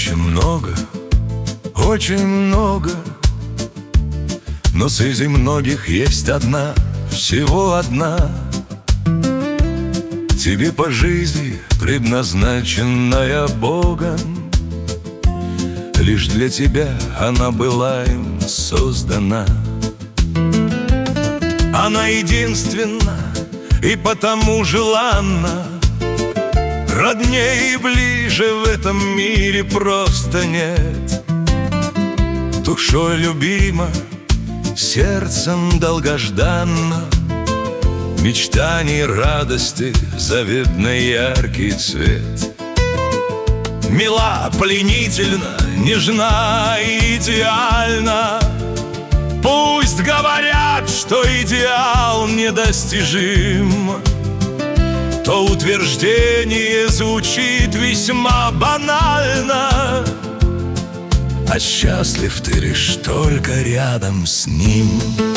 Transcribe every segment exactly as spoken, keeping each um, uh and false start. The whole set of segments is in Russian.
женщин много, очень много, но среди многих есть одна, всего одна. Тебе по жизни предназначенная Богом, лишь для тебя она была им создана. Она единственна и потому желанна, роднее и ближе в этом мире просто нет. Душой любима, сердцем долгожданна, мечтаний, радости, заветный яркий цвет. Мила, пленительна, нежна и идеальна. Пусть говорят, что идеал недостижим, то утверждение звучит весьма банально. А счастлив ты лишь только рядом с ним.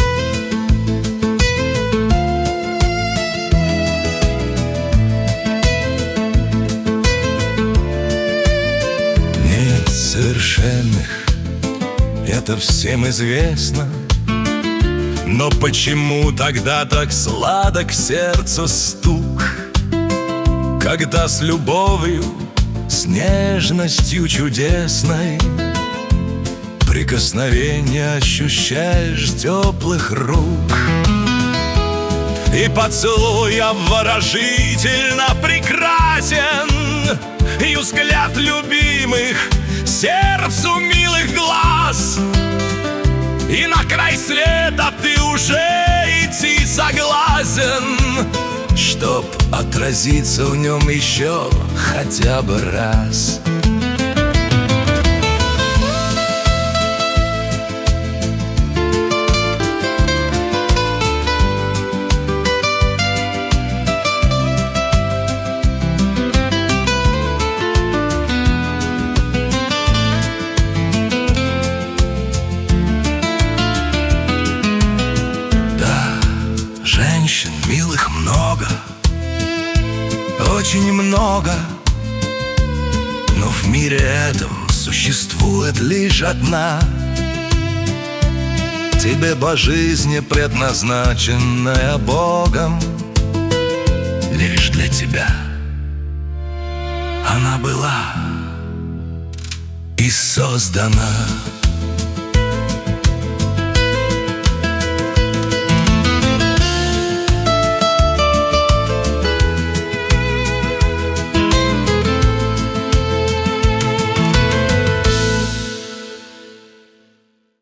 Нет совершенных, это всем известно, но почему тогда так сладок сердцу стук, когда с любовью, с нежностью чудесной прикосновение ощущаешь теплых рук? И поцелуй обворожительно прекрасен, и взгляд любимых, сердцу милых глаз. И на край света ты уже идти согласен, чтоб отразиться в нем еще хотя бы раз. Женщин милых много, очень много, но в мире этом существует лишь одна. Тебе по жизни предназначенная Богом, лишь для тебя она была и создана.